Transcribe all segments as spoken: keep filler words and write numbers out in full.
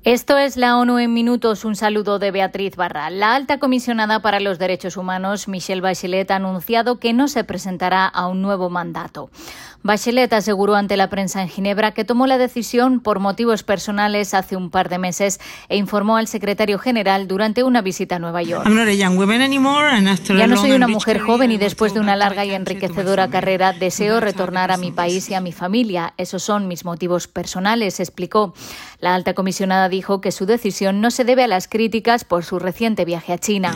Esto es la ONU en minutos. Un saludo de Beatriz Barra. La alta comisionada para los derechos humanos, Michelle Bachelet, ha anunciado que no se presentará a un nuevo mandato. Bachelet aseguró ante la prensa en Ginebra que tomó la decisión por motivos personales hace un par de meses e informó al secretario general durante una visita a Nueva York. Ya no soy una mujer joven y después de una larga y enriquecedora carrera deseo retornar a mi país y a mi familia. Esos son mis motivos personales, explicó. La alta comisionada dijo que su decisión no se debe a las críticas por su reciente viaje a China.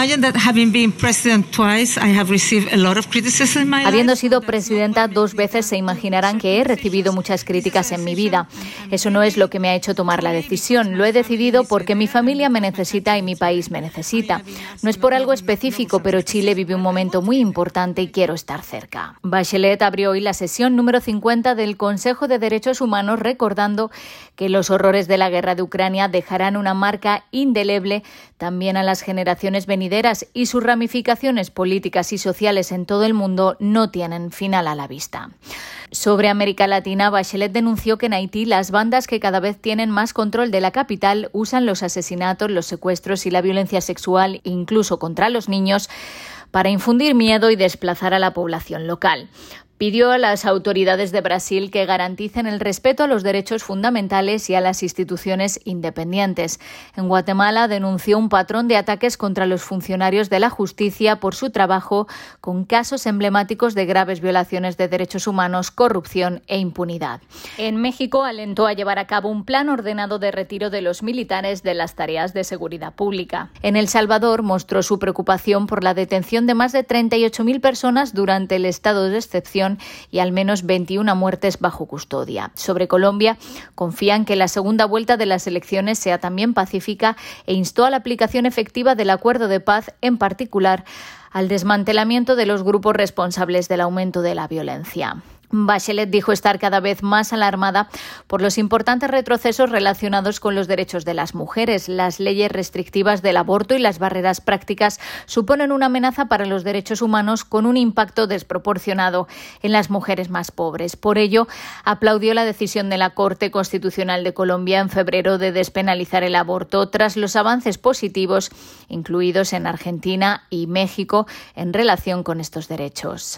Habiendo sido presidenta dos veces, se imaginarán que he recibido muchas críticas en mi vida. Eso no es lo que me ha hecho tomar la decisión. Lo he decidido porque mi familia me necesita y mi país me necesita. No es por algo específico, pero Chile vive un momento muy importante y quiero estar cerca. Bachelet abrió hoy la sesión número cincuenta del Consejo de Derechos Humanos, recordando que los horrores de la guerra de Ucrania dejarán una marca indeleble también a las generaciones venideras y sus ramificaciones políticas y sociales en todo el mundo no tienen final a la vista. Sobre América Latina, Bachelet denunció que en Haití las bandas que cada vez tienen más control de la capital usan los asesinatos, los secuestros y la violencia sexual, incluso contra los niños, para infundir miedo y desplazar a la población local. Pidió a las autoridades de Brasil que garanticen el respeto a los derechos fundamentales y a las instituciones independientes. En Guatemala denunció un patrón de ataques contra los funcionarios de la justicia por su trabajo con casos emblemáticos de graves violaciones de derechos humanos, corrupción e impunidad. En México alentó a llevar a cabo un plan ordenado de retiro de los militares de las tareas de seguridad pública. En El Salvador mostró su preocupación por la detención de más de treinta y ocho mil personas durante el estado de excepción y al menos veintiuna muertes bajo custodia. Sobre Colombia, confían que la segunda vuelta de las elecciones sea también pacífica e instó a la aplicación efectiva del acuerdo de paz, en particular al desmantelamiento de los grupos responsables del aumento de la violencia. Bachelet dijo estar cada vez más alarmada por los importantes retrocesos relacionados con los derechos de las mujeres. Las leyes restrictivas del aborto y las barreras prácticas suponen una amenaza para los derechos humanos con un impacto desproporcionado en las mujeres más pobres. Por ello, aplaudió la decisión de la Corte Constitucional de Colombia en febrero de despenalizar el aborto tras los avances positivos incluidos en Argentina y México en relación con estos derechos.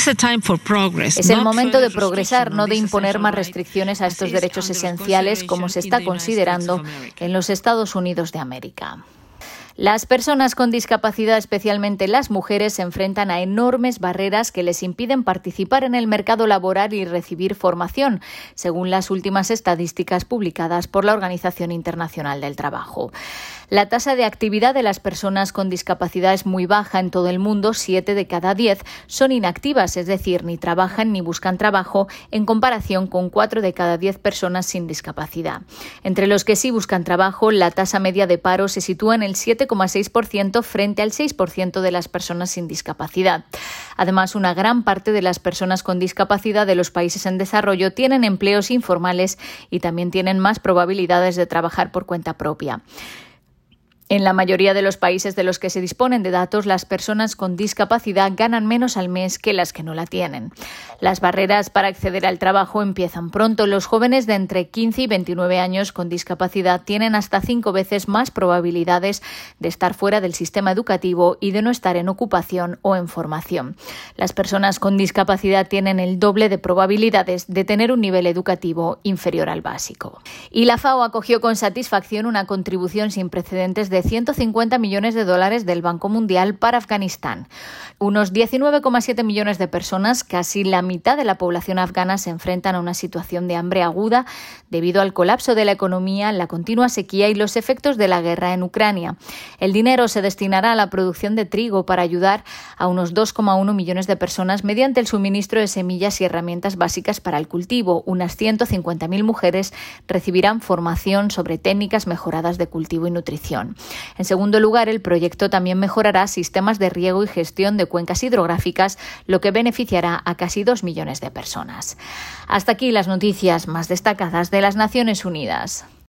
Es el momento de progresar, no de imponer más restricciones a estos derechos esenciales como se está considerando en los Estados Unidos de América. Las personas con discapacidad, especialmente las mujeres, se enfrentan a enormes barreras que les impiden participar en el mercado laboral y recibir formación, según las últimas estadísticas publicadas por la Organización Internacional del Trabajo. La tasa de actividad de las personas con discapacidad es muy baja en todo el mundo. Siete de cada diez son inactivas, es decir, ni trabajan ni buscan trabajo, en comparación con cuatro de cada diez personas sin discapacidad. Entre los que sí buscan trabajo, la tasa media de paro se sitúa en el siete coma seis por ciento frente al seis por ciento de las personas sin discapacidad. Además, una gran parte de las personas con discapacidad de los países en desarrollo tienen empleos informales y también tienen más probabilidades de trabajar por cuenta propia. En la mayoría de los países de los que se disponen de datos, las personas con discapacidad ganan menos al mes que las que no la tienen. Las barreras para acceder al trabajo empiezan pronto. Los jóvenes de entre quince y veintinueve años con discapacidad tienen hasta cinco veces más probabilidades de estar fuera del sistema educativo y de no estar en ocupación o en formación. Las personas con discapacidad tienen el doble de probabilidades de tener un nivel educativo inferior al básico. Y la FAO acogió con satisfacción una contribución sin precedentes de ciento cincuenta millones de dólares del Banco Mundial para Afganistán. Unos diecinueve coma siete millones de personas, casi la mitad de la población afgana, se enfrentan a una situación de hambre aguda debido al colapso de la economía, la continua sequía y los efectos de la guerra en Ucrania. El dinero se destinará a la producción de trigo para ayudar a unos dos coma uno millones de personas mediante el suministro de semillas y herramientas básicas para el cultivo. Unas ciento cincuenta mil mujeres recibirán formación sobre técnicas mejoradas de cultivo y nutrición. En segundo lugar, el proyecto también mejorará sistemas de riego y gestión de cuencas hidrográficas, lo que beneficiará a casi dos millones de personas. Hasta aquí las noticias más destacadas de las Naciones Unidas.